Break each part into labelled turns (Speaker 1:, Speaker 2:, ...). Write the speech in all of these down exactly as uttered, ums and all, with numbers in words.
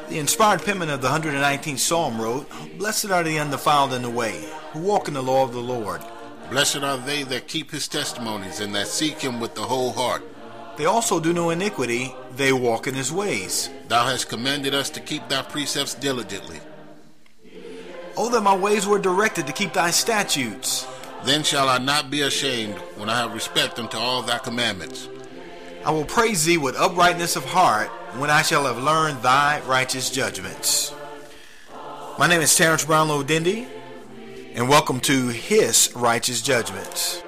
Speaker 1: The inspired penman of the one hundred nineteenth Psalm wrote, "Blessed are the undefiled in the way, who walk in the law of the Lord.
Speaker 2: Blessed are they that keep his testimonies and that seek him with the whole heart.
Speaker 1: They also do no iniquity, they walk in his ways.
Speaker 2: Thou hast commanded us to keep thy precepts diligently.
Speaker 1: Oh, that my ways were directed to keep thy statutes.
Speaker 2: Then shall I not be ashamed when I have respect unto all thy commandments.
Speaker 1: I will praise thee with uprightness of heart when I shall have learned thy righteous judgments." My name is Terrence Brownlow Dindy, and welcome to His Righteous Judgments.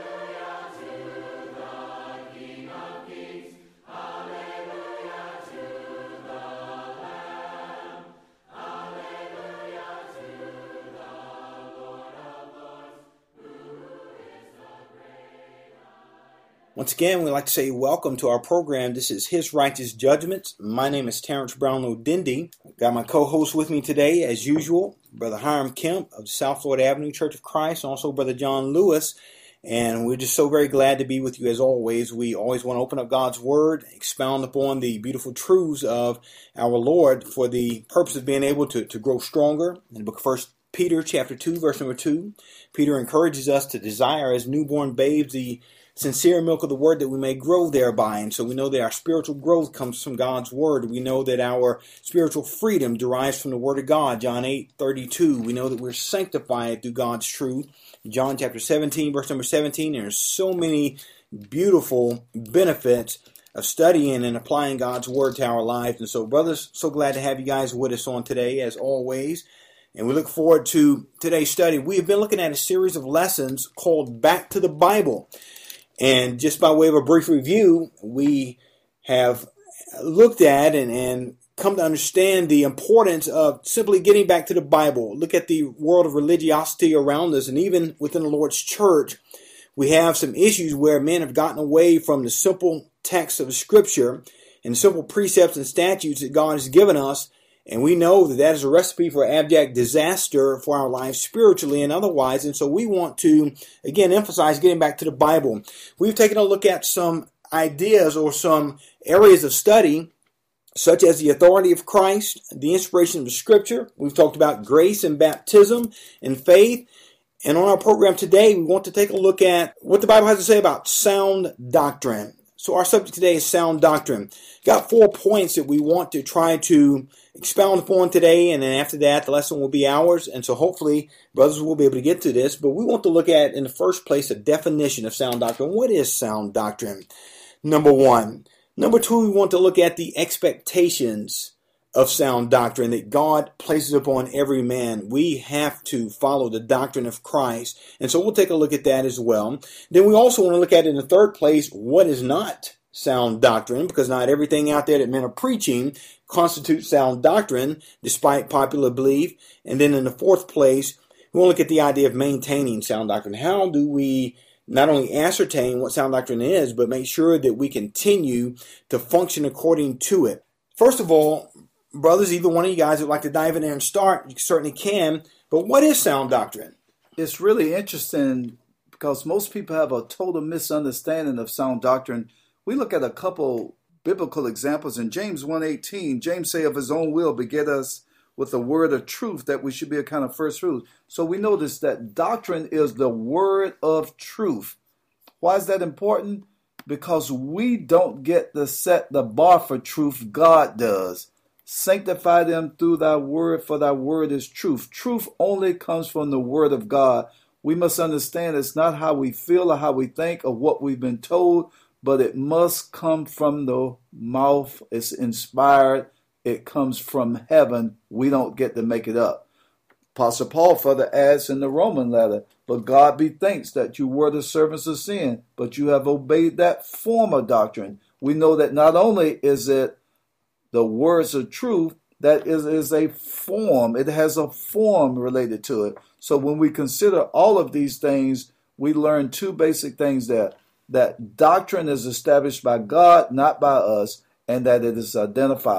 Speaker 1: Once again, we'd like to say welcome to our program. This is His Righteous Judgments. My name is Terrence Brownlow Dindy. I've got my co-host with me today, as usual, Brother Hiram Kemp of South Florida Avenue Church of Christ, and also Brother John Lewis. And we're just so very glad to be with you as always. We always want to open up God's Word, expound upon the beautiful truths of our Lord for the purpose of being able to, to grow stronger. In the book of First Peter chapter two, verse number two, Peter encourages us to desire as newborn babes the sincere milk of the word that we may grow thereby. And so we know that our spiritual growth comes from God's word. We know that our spiritual freedom derives from the word of God. John eight thirty-two. We know that we're sanctified through God's truth. John chapter seventeen, verse number seventeen. There's so many beautiful benefits of studying and applying God's word to our lives. And so, brothers, so glad to have you guys with us on today, as always. And we look forward to today's study. We have been looking at a series of lessons called Back to the Bible. And just by way of a brief review, we have looked at and, and come to understand the importance of simply getting back to the Bible. Look at the world of religiosity around us, and even within the Lord's church, we have some issues where men have gotten away from the simple text of Scripture and simple precepts and statutes that God has given us. And we know that that is a recipe for abject disaster for our lives spiritually and otherwise. And so we want to, again, emphasize getting back to the Bible. We've taken a look at some ideas or some areas of study, such as the authority of Christ, the inspiration of the Scripture. We've talked about grace and baptism and faith. And on our program today, we want to take a look at what the Bible has to say about sound doctrine. So our subject today is sound doctrine. Got four points that we want to try to expound upon today, and then after that, the lesson will be ours. And so hopefully, brothers will be able to get to this. But we want to look at, in the first place, a definition of sound doctrine. What is sound doctrine? Number one. Number two, we want to look at the expectations of sound doctrine that God places upon every man. We have to follow the doctrine of Christ. And so we'll take a look at that as well. Then we also want to look at, in the third place, what is not sound doctrine, because not everything out there that men are preaching constitutes sound doctrine, despite popular belief. And then in the fourth place, we want to look at the idea of maintaining sound doctrine. How do we not only ascertain what sound doctrine is, but make sure that we continue to function according to it? First of all, brothers, either one of you guys would like to dive in there and start, you certainly can. But what is sound doctrine?
Speaker 3: It's really interesting because most people have a total misunderstanding of sound doctrine. We look at a couple biblical examples. In James one eighteen, James say, of his own will beget us with the word of truth, that we should be a kind of first fruit. So we notice that doctrine is the word of truth. Why is that important? Because we don't get to set the bar for truth. God does. Sanctify them through thy word, for thy word is truth. Truth only comes from the word of God. We must understand it's not how we feel or how we think or what we've been told, but it must come from the mouth. It's inspired. It comes from heaven. We don't get to make it up. Apostle Paul further adds in the Roman letter, but God be thanks that you were the servants of sin, but you have obeyed that form of doctrine. We know that not only is it the words of truth, that is, is a form. It has a form related to it. So when we consider all of these things, we learn two basic things there. That doctrine is established by God, not by us, and that it is identifiable.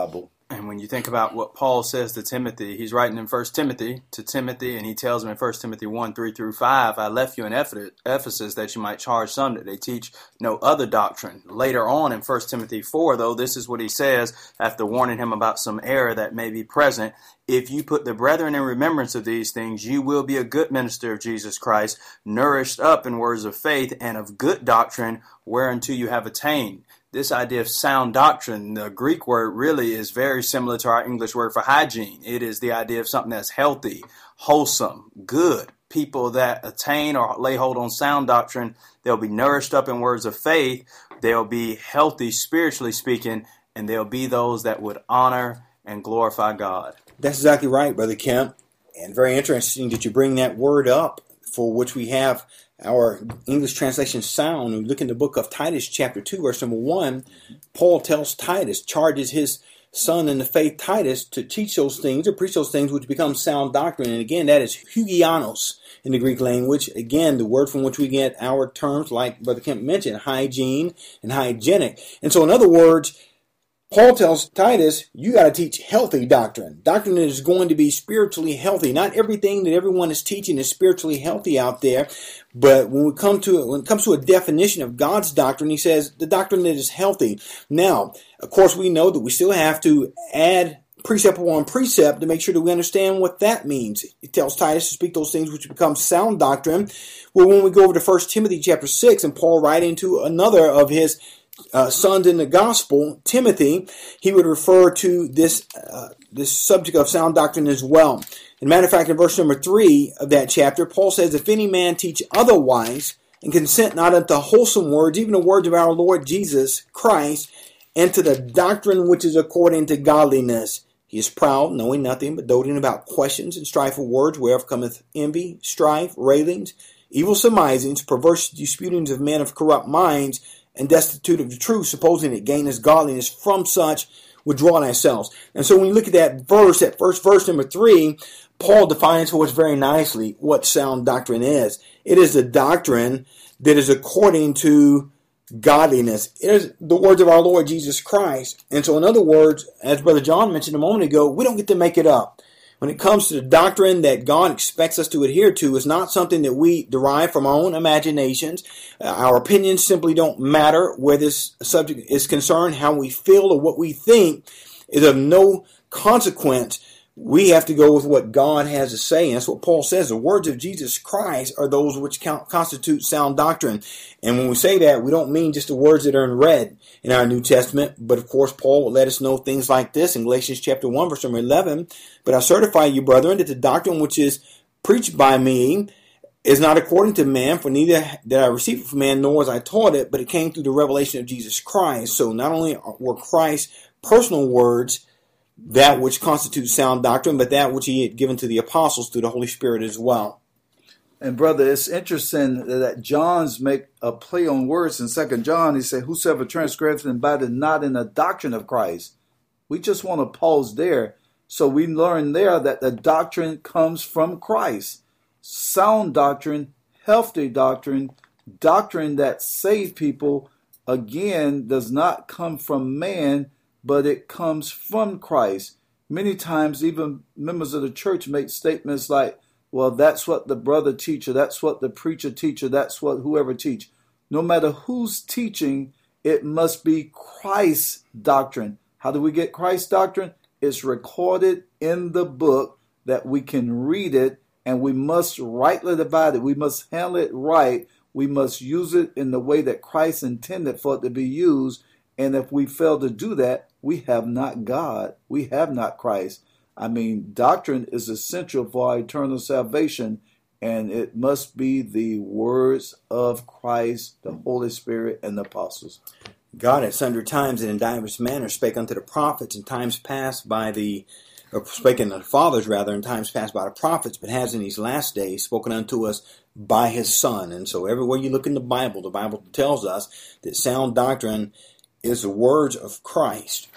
Speaker 4: And when you think about what Paul says to Timothy, he's writing in First Timothy to Timothy, and he tells him in First Timothy one, three through five, I left you in Ephesus that you might charge some that they teach no other doctrine. Later on in First Timothy four, though, this is what he says after warning him about some error that may be present. If you put the brethren in remembrance of these things, you will be a good minister of Jesus Christ, nourished up in words of faith and of good doctrine, whereunto you have attained. This idea of sound doctrine, the Greek word really is very similar to our English word for hygiene. It is the idea of something that's healthy, wholesome, good. People that attain or lay hold on sound doctrine, they'll be nourished up in words of faith, they'll be healthy spiritually speaking, and they'll be those that would honor and glorify God.
Speaker 1: That's exactly right, Brother Kemp. And very interesting that you bring that word up, for which we have our English translation sound. We look in the book of Titus chapter two, verse number one. Paul tells Titus, charges his son in the faith Titus to teach those things, or preach those things which become sound doctrine. And again, that is hugianos in the Greek language. Again, the word from which we get our terms, like Brother Kemp mentioned, hygiene and hygienic. And so in other words, Paul tells Titus, you got to teach healthy doctrine. Doctrine that is going to be spiritually healthy. Not everything that everyone is teaching is spiritually healthy out there. But when we come to when it comes to a definition of God's doctrine, he says the doctrine that is healthy. Now, of course, we know that we still have to add precept upon precept to make sure that we understand what that means. He tells Titus to speak those things which become sound doctrine. Well, when we go over to First Timothy chapter six, and Paul writing to another of his Uh, sons in the gospel, Timothy, he would refer to this uh, this subject of sound doctrine as well. As a matter of fact, in verse number three of that chapter, Paul says, if any man teach otherwise, and consent not unto wholesome words, even the words of our Lord Jesus Christ, and to the doctrine which is according to godliness, he is proud, knowing nothing, but doting about questions and strife of words, whereof cometh envy, strife, railings, evil surmisings, perverse disputings of men of corrupt minds, and destitute of the truth, supposing it gaineth godliness. From such withdraw thyself. And so when you look at that verse, that first verse number three, Paul defines for us very nicely what sound doctrine is. It is a doctrine that is according to godliness. It is the words of our Lord Jesus Christ. And so in other words, as Brother John mentioned a moment ago, we don't get to make it up. When it comes to the doctrine that God expects us to adhere to, it's not something that we derive from our own imaginations. Uh, our opinions simply don't matter where this subject is concerned. How we feel or what we think is of no consequence. We have to go with what God has to say. And that's what Paul says. The words of Jesus Christ are those which count, constitute sound doctrine. And when we say that, we don't mean just the words that are in red in our New Testament. But of course, Paul will let us know things like this in Galatians chapter one, verse number eleven. But I certify you, brethren, that the doctrine which is preached by me is not according to man, for neither did I receive it from man, nor was I taught it, but it came through the revelation of Jesus Christ. So not only were Christ's personal words that which constitutes sound doctrine, but that which he had given to the apostles through the Holy Spirit as well.
Speaker 3: And brother, it's interesting that John's make a play on words in Second John. He said, whosoever transgresseth and abideth not in the doctrine of Christ. We just want to pause there. So we learn there that the doctrine comes from Christ. Sound doctrine, healthy doctrine, doctrine that saves people, again, does not come from man, but it comes from Christ. Many times, even members of the church make statements like, well, that's what the brother teacher, that's what the preacher teacher, that's what whoever teach. No matter who's teaching, it must be Christ's doctrine. How do we get Christ's doctrine? It's recorded in the book that we can read it, and we must rightly divide it. We must handle it right. We must use it in the way that Christ intended for it to be used. And if we fail to do that, we have not God. We have not Christ. I mean, doctrine is essential for our eternal salvation, and it must be the words of Christ, the Holy Spirit, and the apostles.
Speaker 1: God at sundry times and in divers manners spake unto the prophets in times past by the, or spake unto the fathers rather, in times past by the prophets, but has in these last days spoken unto us by his Son. And so everywhere you look in the Bible, the Bible tells us that sound doctrine is the words of Christ.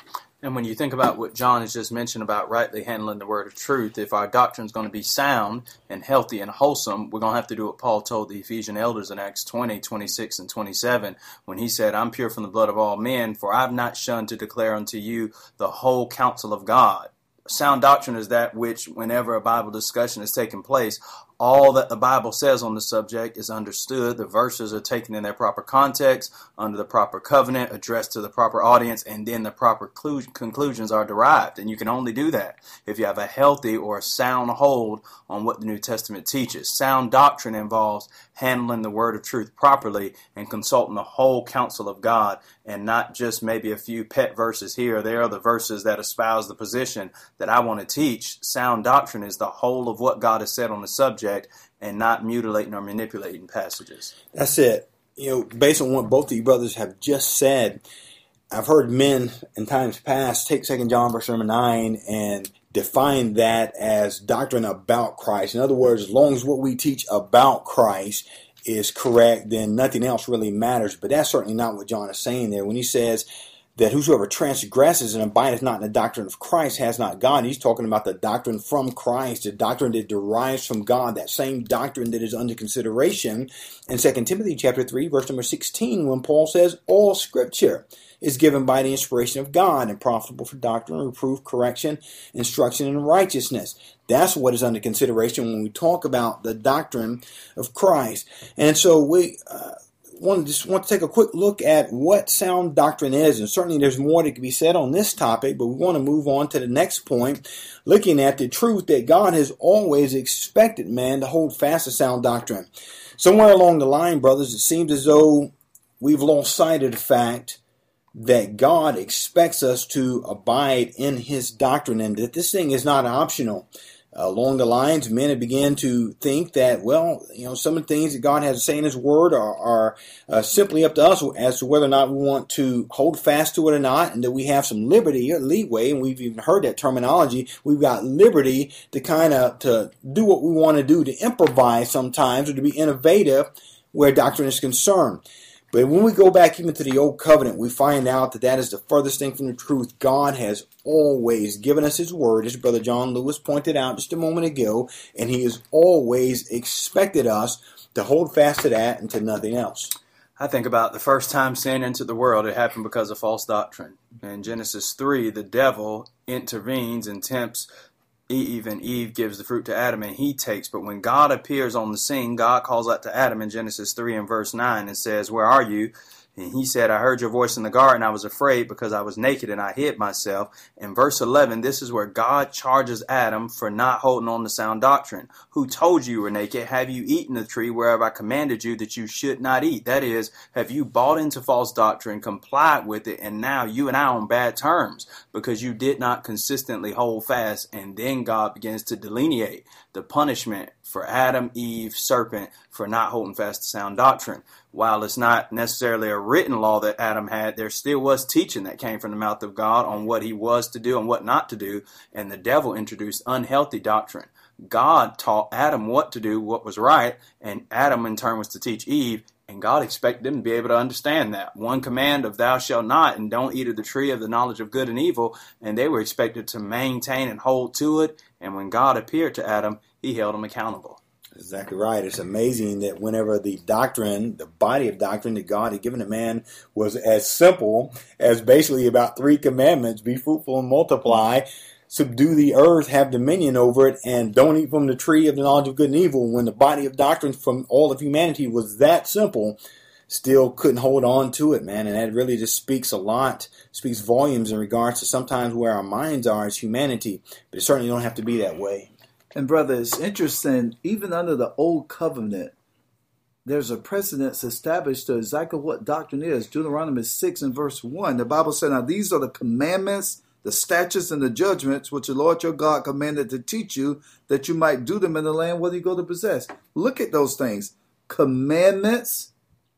Speaker 4: And when you think about what John has just mentioned about rightly handling the word of truth, if our doctrine is going to be sound and healthy and wholesome, we're going to have to do what Paul told the Ephesian elders in Acts twenty, twenty-six, and twenty-seven, when he said, I'm pure from the blood of all men, for I've not shunned to declare unto you the whole counsel of God. Sound doctrine is that which, whenever a Bible discussion is taking place, all that the Bible says on the subject is understood. The verses are taken in their proper context, under the proper covenant, addressed to the proper audience, and then the proper clu- conclusions are derived. And you can only do that if you have a healthy or a sound hold on what the New Testament teaches. Sound doctrine involves handling the word of truth properly and consulting the whole counsel of God, and not just maybe a few pet verses here or there, the verses that espouse the position that I want to teach. Sound doctrine is the whole of what God has said on the subject, and not mutilating or manipulating passages.
Speaker 1: That's it. You know, based on what both of you brothers have just said, I've heard men in times past take Second John verse number nine and define that as doctrine about Christ. In other words, as long as what we teach about Christ is correct, then nothing else really matters. But that's certainly not what John is saying there when he says that whosoever transgresses and abideth not in the doctrine of Christ has not God. He's talking about the doctrine from Christ, the doctrine that derives from God, that same doctrine that is under consideration in Second Timothy chapter three, verse number sixteen, when Paul says, all scripture is given by the inspiration of God and profitable for doctrine, reproof, correction, instruction in righteousness. That's what is under consideration when we talk about the doctrine of Christ. And so we uh, want to just want to take a quick look at what sound doctrine is, and certainly there's more that can be said on this topic, but we want to move on to the next point, looking at the truth that God has always expected man to hold fast to sound doctrine. Somewhere along the line, brothers, it seems as though we've lost sight of the fact that God expects us to abide in his doctrine, and that this thing is not optional. Uh, along the lines, men have begun to think that, well, you know, some of the things that God has to say in his word are, are uh, simply up to us as to whether or not we want to hold fast to it or not, and that we have some liberty or leeway, and we've even heard that terminology. We've got liberty to kind of to do what we want to do, to improvise sometimes, or to be innovative where doctrine is concerned. But when we go back even to the Old Covenant, we find out that that is the furthest thing from the truth. God has always given us his word, as Brother John Lewis pointed out just a moment ago, and he has always expected us to hold fast to that and to nothing else.
Speaker 4: I think about the first time sin entered the world, it happened because of false doctrine. In Genesis three, the devil intervenes and tempts Eve, and Eve gives the fruit to Adam, and he takes. But when God appears on the scene, God calls out to Adam in Genesis three and verse nine and says, where are you? And he said, I heard your voice in the garden. I was afraid because I was naked and I hid myself. In verse eleven, this is where God charges Adam for not holding on to sound doctrine. Who told you you were naked? Have you eaten the tree whereof I commanded you that you should not eat? That is, have you bought into false doctrine, complied with it, and now you and I are on bad terms because you did not consistently hold fast? And then God begins to delineate the punishment for Adam, Eve, serpent, for not holding fast to sound doctrine. While it's not necessarily a written law that Adam had, there still was teaching that came from the mouth of God on what he was to do and what not to do, and the devil introduced unhealthy doctrine. God taught Adam what to do, what was right, and Adam in turn was to teach Eve, and God expected them to be able to understand that. One command of thou shalt not, and don't eat of the tree of the knowledge of good and evil, and they were expected to maintain and hold to it, and when God appeared to Adam, he held them accountable.
Speaker 1: Exactly right. It's amazing that whenever the doctrine, the body of doctrine that God had given to man was as simple as basically about three commandments: be fruitful and multiply, subdue the earth, have dominion over it, and don't eat from the tree of the knowledge of good and evil. When the body of doctrine from all of humanity was that simple, still couldn't hold on to it, man. And that really just speaks a lot, speaks volumes in regards to sometimes where our minds are as humanity. But it certainly don't have to be that way.
Speaker 3: And brother, it's interesting, even under the Old Covenant, there's a precedence established to exactly what doctrine is. Deuteronomy six and verse one, the Bible said, now these are the commandments, the statutes, and the judgments which the Lord your God commanded to teach you, that you might do them in the land whether you go to possess. Look at those things. Commandments,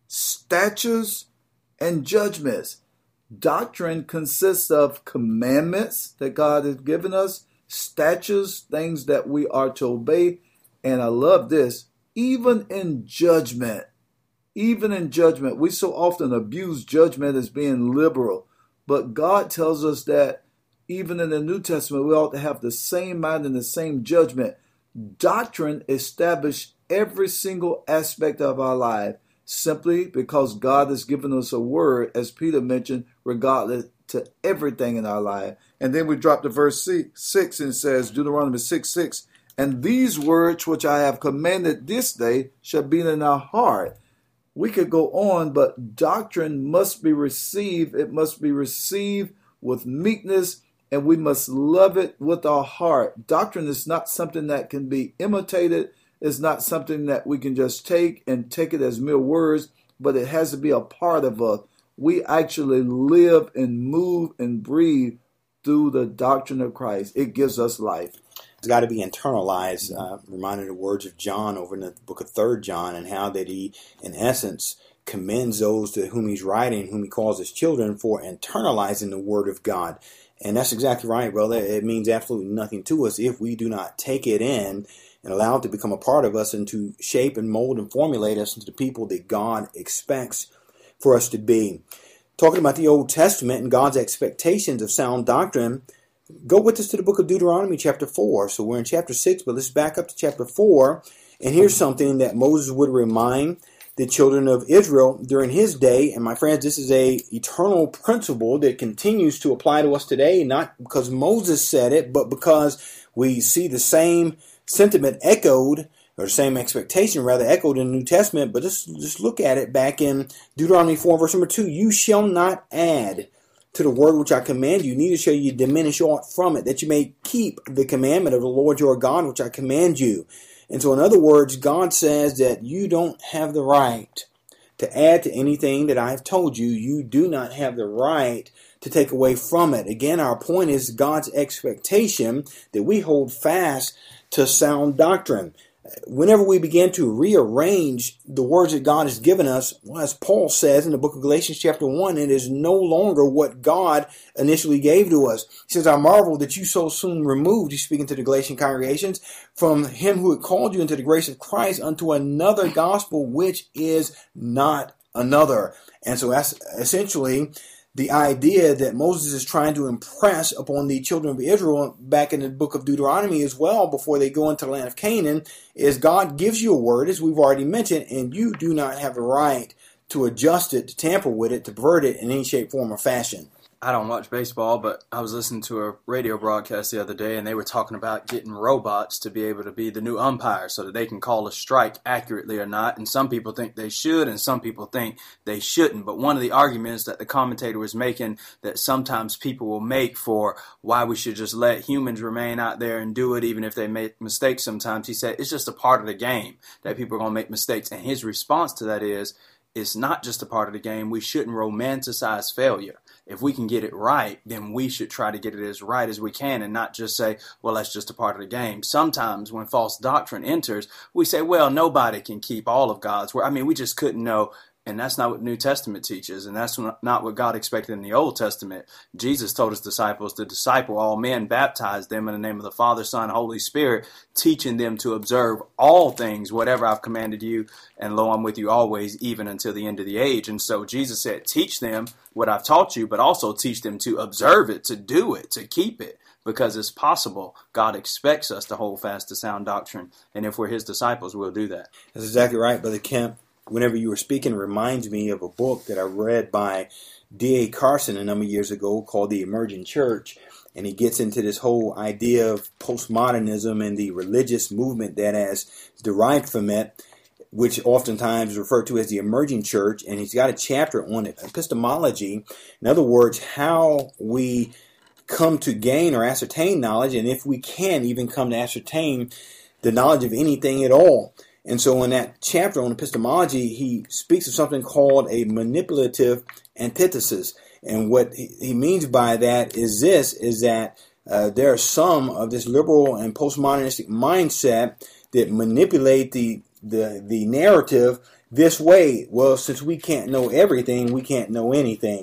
Speaker 3: statutes, and judgments. Doctrine consists of commandments that God has given us, statutes, things that we are to obey. And I love this, even in judgment, even in judgment, we so often abuse judgment as being liberal. But God tells us that even in the New Testament, we ought to have the same mind and the same judgment. Doctrine established every single aspect of our life simply because God has given us a word, as Peter mentioned, regardless to everything in our life. And then we drop to verse six and it says, Deuteronomy six six, and these words which I have commanded this day shall be in our heart. We could go on, but doctrine must be received. It must be received with meekness, and we must love it with our heart. Doctrine is not something that can be imitated. It's not something that we can just take and take it as mere words, but it has to be a part of us. We actually live and move and breathe through the doctrine of Christ. It gives us life.
Speaker 1: It's got to be internalized. Uh, reminded of the words of John over in the book of Third John, and how that he, in essence, commends those to whom he's writing, whom he calls his children, for internalizing the word of God. And that's exactly right, brother. It means absolutely nothing to us if we do not take it in and allow it to become a part of us and to shape and mold and formulate us into the people that God expects for us to be. Talking about the Old Testament and God's expectations of sound doctrine, go with us to the book of Deuteronomy chapter four. So we're in chapter six, but let's back up to chapter four. And here's something that Moses would remind the children of Israel during his day. And my friends, this is a eternal principle that continues to apply to us today, not because Moses said it, but because we see the same sentiment echoed, or the same expectation rather echoed in the New Testament. But just, just look at it back in Deuteronomy four, verse number two. You shall not add to the word which I command you, neither shall you diminish aught from it, that you may keep the commandment of the Lord your God, which I command you. And so in other words, God says that you don't have the right to add to anything that I have told you. You do not have the right to take away from it. Again, our point is God's expectation that we hold fast to sound doctrine. Whenever we begin to rearrange the words that God has given us, well, as Paul says in the book of Galatians chapter one, it is no longer what God initially gave to us. He says, I marvel that you so soon removed, he's speaking to the Galatian congregations, from him who had called you into the grace of Christ unto another gospel, which is not another. And so that's essentially the idea that Moses is trying to impress upon the children of Israel back in the book of Deuteronomy as well, before they go into the land of Canaan, is God gives you a word, as we've already mentioned, and you do not have the right to adjust it, to tamper with it, to pervert it in any shape, form, or fashion.
Speaker 4: I don't watch baseball, but I was listening to a radio broadcast the other day, and they were talking about getting robots to be able to be the new umpire so that they can call a strike accurately or not. And some people think they should, and some people think they shouldn't. But one of the arguments that the commentator was making that sometimes people will make for why we should just let humans remain out there and do it, even if they make mistakes sometimes, he said it's just a part of the game that people are going to make mistakes. And his response to that is, it's not just a part of the game. We shouldn't romanticize failure. If we can get it right, then we should try to get it as right as we can and not just say, well, that's just a part of the game. Sometimes when false doctrine enters, we say, well, nobody can keep all of God's word. I mean, we just couldn't know. And that's not what the New Testament teaches, and that's not what God expected in the Old Testament. Jesus told his disciples to disciple all men, baptize them in the name of the Father, Son, Holy Spirit, teaching them to observe all things, whatever I've commanded you, and lo, I'm with you always, even until the end of the age. And so Jesus said, teach them what I've taught you, but also teach them to observe it, to do it, to keep it. Because it's possible God expects us to hold fast to sound doctrine, and if we're his disciples, we'll do that.
Speaker 1: That's exactly right, Brother Kemp. Whenever you were speaking, it reminds me of a book that I read by D A Carson a number of years ago called The Emerging Church. And he gets into this whole idea of postmodernism and the religious movement that has derived from it, which oftentimes is referred to as the emerging church. And he's got a chapter on epistemology. In other words, how we come to gain or ascertain knowledge, and if we can even come to ascertain the knowledge of anything at all. And so in that chapter on epistemology, he speaks of something called a manipulative antithesis. And what he means by that is this, is that uh, there are some of this liberal and postmodernistic mindset that manipulate the, the, the narrative this way. Well, since we can't know everything, we can't know anything.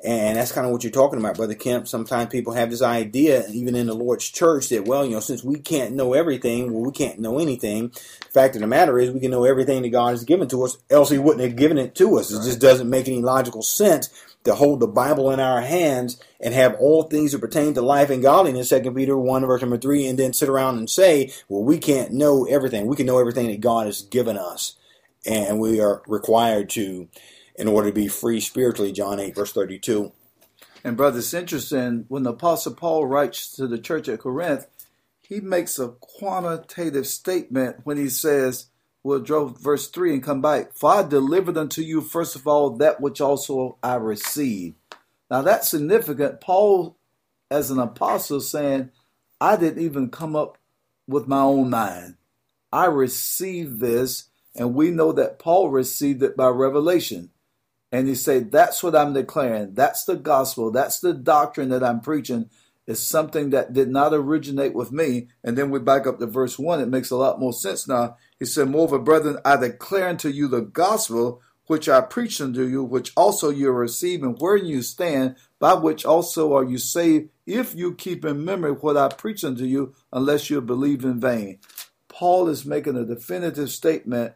Speaker 1: And that's kind of what you're talking about, Brother Kemp. Sometimes people have this idea, even in the Lord's church, that, well, you know, since we can't know everything, well, we can't know anything. The fact of the matter is we can know everything that God has given to us, else he wouldn't have given it to us. It just doesn't make any logical sense to hold the Bible in our hands and have all things that pertain to life and godliness, Second Peter one, verse number three, and then sit around and say, well, we can't know everything. We can know everything that God has given us, and we are required to, in order to be free spiritually, John eight, verse thirty-two.
Speaker 3: And brother, it's interesting, when the Apostle Paul writes to the church at Corinth, he makes a quantitative statement when he says, we'll draw verse three and come back. For I delivered unto you, first of all, that which also I received. Now that's significant. Paul, as an apostle, saying, I didn't even come up with my own mind. I received this, and we know that Paul received it by revelation. And he said, that's what I'm declaring. That's the gospel. That's the doctrine that I'm preaching. It's something that did not originate with me. And then we back up to verse one. It makes a lot more sense now. He said, moreover, brethren, I declare unto you the gospel which I preached unto you, which also you receive, and where you stand, by which also are you saved, if you keep in memory what I preached unto you, unless you believe in vain. Paul is making a definitive statement.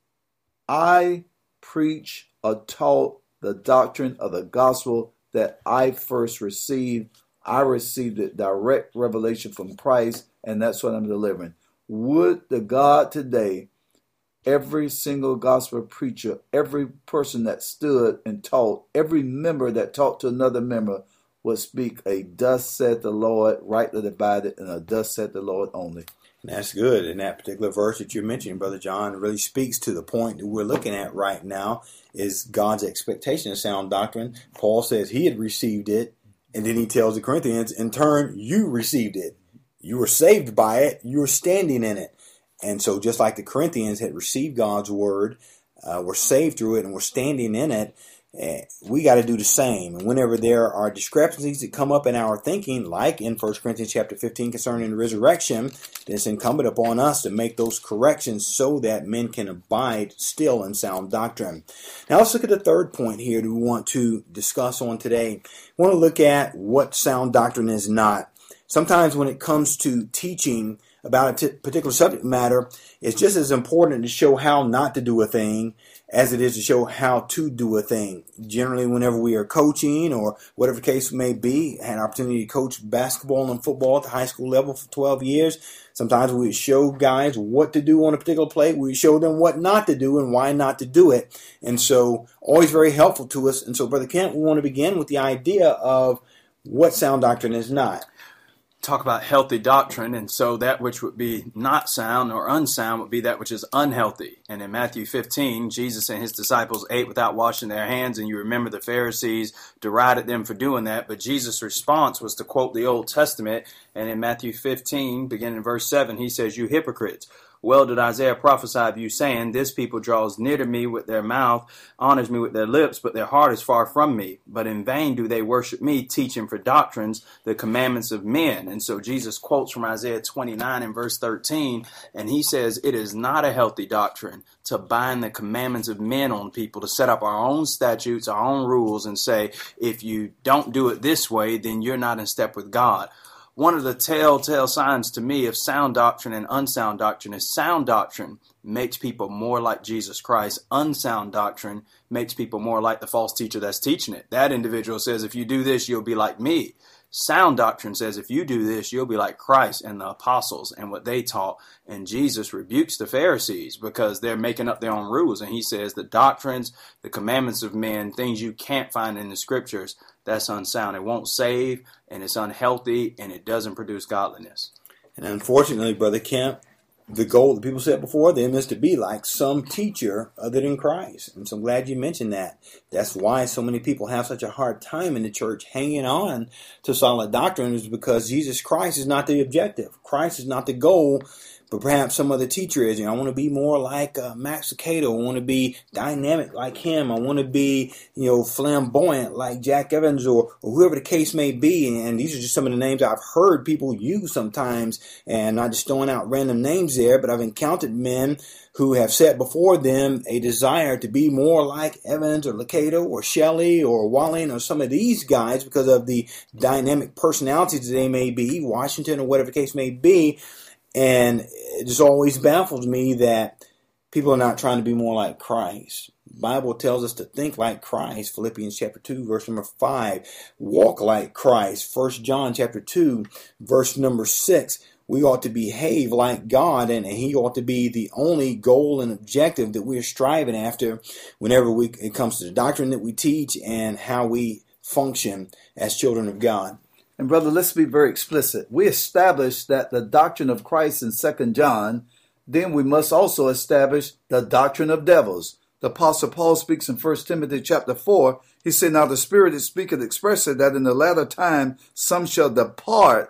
Speaker 3: I preach or taught the doctrine of the gospel that I first received. I received it direct revelation from Christ, and that's what I'm delivering. Would the God today, every single gospel preacher, every person that stood and taught, every member that talked to another member would speak a thus said the Lord, rightly divided, and a thus said the Lord only.
Speaker 1: That's good. And that particular verse that you're mentioning, Brother John, really speaks to the point that we're looking at right now, is God's expectation of sound doctrine. Paul says he had received it, and then he tells the Corinthians, in turn, you received it. You were saved by it. You were standing in it. And so just like the Corinthians had received God's word, uh, were saved through it, and were standing in it, uh, we got to do the same. And whenever there are discrepancies that come up in our thinking, like in First Corinthians chapter fifteen concerning the resurrection, it's incumbent upon us to make those corrections so that men can abide still in sound doctrine. Now let's look at the third point here that we want to discuss on today. We want to look at what sound doctrine is not. Sometimes when it comes to teaching about a t- particular subject matter, it's just as important to show how not to do a thing as it is to show how to do a thing. Generally, whenever we are coaching or whatever the case may be, I had an opportunity to coach basketball and football at the high school level for twelve years. Sometimes we would show guys what to do on a particular play. We would show them what not to do and why not to do it. And so, always very helpful to us. And so, Brother Kent, we want to begin with the idea of what sound doctrine is not.
Speaker 4: Talk about healthy doctrine, and so that which would be not sound or unsound would be that which is unhealthy. And in Matthew fifteen, Jesus and his disciples ate without washing their hands, and you remember the Pharisees derided them for doing that, but Jesus' response was to quote the Old Testament, and in Matthew fifteen, beginning in verse seven, he says, you hypocrites, well did Isaiah prophesy of you, saying, this people draws near to me with their mouth, honors me with their lips, but their heart is far from me. But in vain do they worship me, teaching for doctrines the commandments of men. And so Jesus quotes from Isaiah twenty-nine and verse thirteen, and he says, it is not a healthy doctrine to bind the commandments of men on people, to set up our own statutes, our own rules, and say, if you don't do it this way, then you're not in step with God. One of the telltale signs to me of sound doctrine and unsound doctrine is sound doctrine makes people more like Jesus Christ. Unsound doctrine makes people more like the false teacher that's teaching it. That individual says, if you do this, you'll be like me. Sound doctrine says, if you do this, you'll be like Christ and the apostles and what they taught. And Jesus rebukes the Pharisees because they're making up their own rules. And he says the doctrines, the commandments of men, things you can't find in the scriptures, that's unsound. It won't save, and it's unhealthy, and it doesn't produce godliness.
Speaker 1: And unfortunately, Brother Kemp, the goal that people said before them is to be like some teacher other than Christ. And so I'm glad you mentioned that. That's why so many people have such a hard time in the church hanging on to solid doctrine, is because Jesus Christ is not the objective. Christ is not the goal. but perhaps some other teacher is. You know, I want to be more like uh, Max Lucado. I want to be dynamic like him. I want to be, you know, flamboyant like Jack Evans or, or whoever the case may be. And, and these are just some of the names I've heard people use sometimes, and not just throwing out random names there, but I've encountered men who have set before them a desire to be more like Evans or Lucado or Shelley or Walling or some of these guys because of the dynamic personalities that they may be, Washington or whatever the case may be. And it just always baffles me that people are not trying to be more like Christ. The Bible tells us to think like Christ, Philippians chapter two, verse number five. Walk like Christ, First John chapter two, verse number six. We ought to behave like God, and He ought to be the only goal and objective that we're striving after whenever we, it comes to the doctrine that we teach and how we function as children of God.
Speaker 3: And brother, let's be very explicit. We established that the doctrine of Christ in Second John, then we must also establish the doctrine of devils. The Apostle Paul speaks in First Timothy chapter four. He said, now the Spirit is speaking expressly that in the latter time some shall depart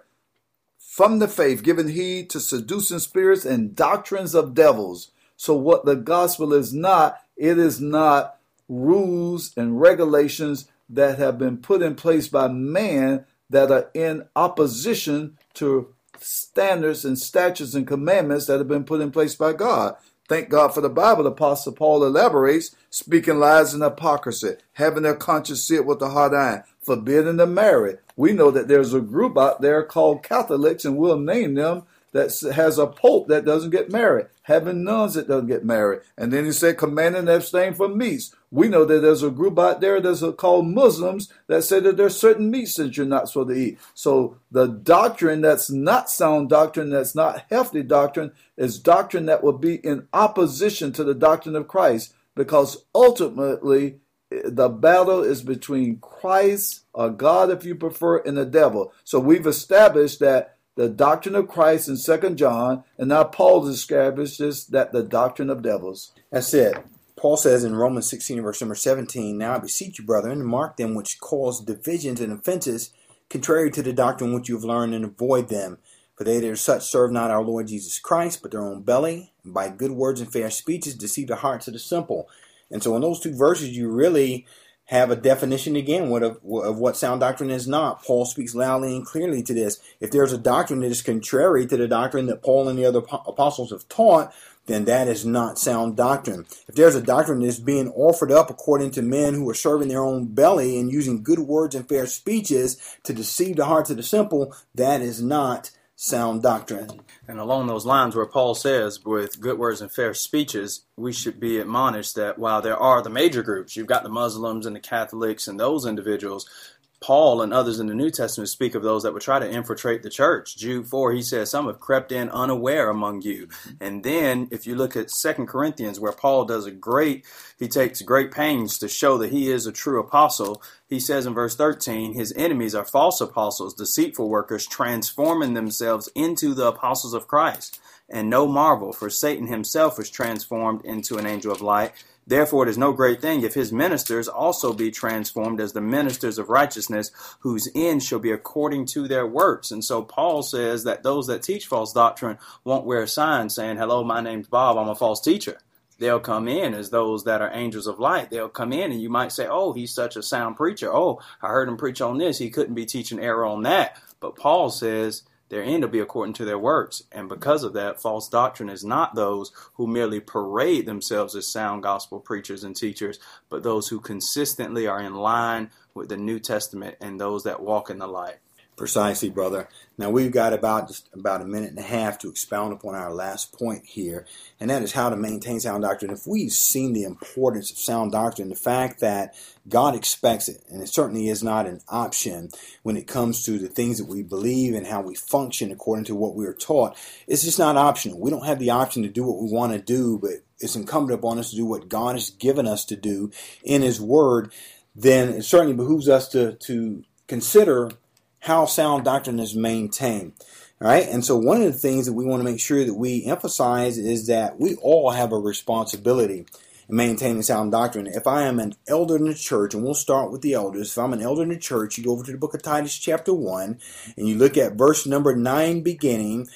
Speaker 3: from the faith, giving heed to seducing spirits and doctrines of devils. So what the gospel is not, it is not rules and regulations that have been put in place by man that are in opposition to standards and statutes and commandments that have been put in place by God. Thank God for the Bible. The Apostle Paul elaborates, speaking lies and hypocrisy, having their conscience seared with a hot iron, forbidding to marry. We know that there's a group out there called Catholics, and we'll name them, that has a pope that doesn't get married, having nuns that doesn't get married. And then he said, commanding to abstain from meats. We know that there's a group out there that's called Muslims that say that there's certain meats that you're not supposed to eat. So the doctrine that's not sound doctrine, that's not healthy doctrine, is doctrine that will be in opposition to the doctrine of Christ, because ultimately the battle is between Christ, or God if you prefer, and the devil. So we've established that the doctrine of Christ in Second John, and now Paul establishes that the doctrine of devils.
Speaker 1: That's it. Paul says in Romans sixteen, verse number seventeen, now I beseech you, brethren, to mark them which cause divisions and offenses, contrary to the doctrine which you have learned, and avoid them. For they that are such serve not our Lord Jesus Christ, but their own belly, and by good words and fair speeches deceive the hearts of the simple. And so in those two verses, you really have a definition again of, of what sound doctrine is not. Paul speaks loudly and clearly to this. If there's a doctrine that is contrary to the doctrine that Paul and the other apostles have taught, then that is not sound doctrine. If there's a doctrine that is being offered up according to men who are serving their own belly and using good words and fair speeches to deceive the hearts of the simple, that is not sound doctrine.
Speaker 4: And along those lines where Paul says, with good words and fair speeches, we should be admonished that while there are the major groups, you've got the Muslims and the Catholics and those individuals, Paul and others in the New Testament speak of those that would try to infiltrate the church. Jude four, he says, some have crept in unaware among you. And then if you look at Second Corinthians, where Paul does a great, he takes great pains to show that he is a true apostle. He says in verse thirteen, his enemies are false apostles, deceitful workers, transforming themselves into the apostles of Christ. And no marvel, for Satan himself was transformed into an angel of light. Therefore, it is no great thing if his ministers also be transformed as the ministers of righteousness, whose end shall be according to their works. And so Paul says that those that teach false doctrine won't wear a sign saying, hello, my name's Bob, I'm a false teacher. They'll come in as those that are angels of light. They'll come in and you might say, oh, he's such a sound preacher. Oh, I heard him preach on this. He couldn't be teaching error on that. But Paul says their end will be according to their works. And because of that, false doctrine is not those who merely parade themselves as sound gospel preachers and teachers, but those who consistently are in line with the New Testament and those that walk in the light.
Speaker 1: Precisely, brother. Now we've got about just about a minute and a half to expound upon our last point here, and that is how to maintain sound doctrine. If we've seen the importance of sound doctrine, the fact that God expects it, and it certainly is not an option when it comes to the things that we believe and how we function according to what we are taught, it's just not optional. We don't have the option to do what we want to do, but it's incumbent upon us to do what God has given us to do in His Word. Then it certainly behooves us to, to consider how sound doctrine is maintained. All right. And so one of the things that we want to make sure that we emphasize is that we all have a responsibility in maintaining sound doctrine. If I am an elder in the church, and we'll start with the elders. If I'm an elder in the church, you go over to the book of Titus chapter one, and you look at verse number nine beginning.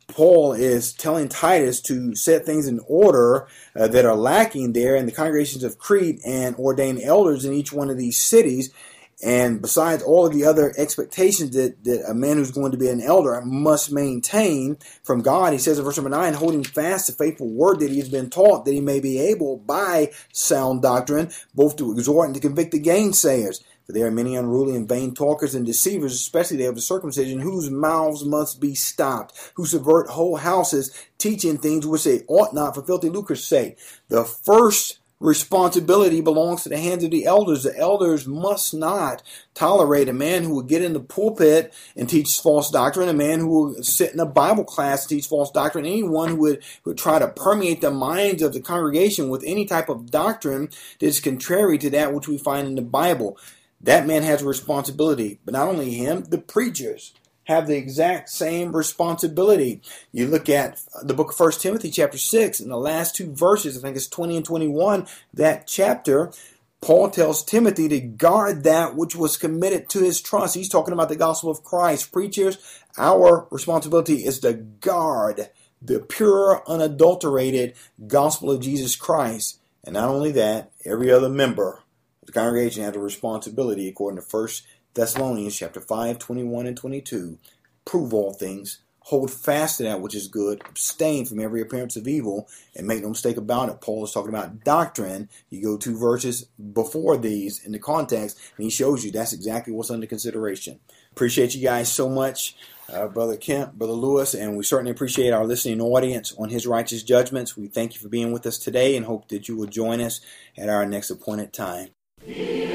Speaker 1: Paul is telling Titus to set things in order uh, that are lacking there in the congregations of Crete and ordain elders in each one of these cities. And besides all of the other expectations that, that a man who's going to be an elder must maintain from God, he says in verse number nine, holding fast the faithful word that he has been taught, that he may be able by sound doctrine both to exhort and to convict the gainsayers. For there are many unruly and vain talkers and deceivers, especially they of the circumcision, whose mouths must be stopped, who subvert whole houses, teaching things which they ought not for filthy lucre's sake. The first responsibility belongs to the hands of the elders. The elders must not tolerate a man who would get in the pulpit and teach false doctrine, a man who will sit in a Bible class and teach false doctrine, anyone who would, who would try to permeate the minds of the congregation with any type of doctrine that is contrary to that which we find in the Bible. That man has a responsibility, but not only him, the preachers have the exact same responsibility. You look at the book of First Timothy chapter six, and the last two verses, I think it's twenty and twenty-one, that chapter, Paul tells Timothy to guard that which was committed to his trust. He's talking about the gospel of Christ. Preachers, our responsibility is to guard the pure, unadulterated gospel of Jesus Christ. And not only that, every other member of the congregation has a responsibility, according to First Thessalonians chapter five, twenty-one and twenty-two. Prove all things, hold fast to that which is good, abstain from every appearance of evil, and make no mistake about it. Paul is talking about doctrine. You go two verses before these in the context, and he shows you that's exactly what's under consideration. Appreciate you guys so much, uh, Brother Kemp, Brother Lewis, and we certainly appreciate our listening audience on His Righteous Judgments. We thank you for being with us today and hope that you will join us at our next appointed time.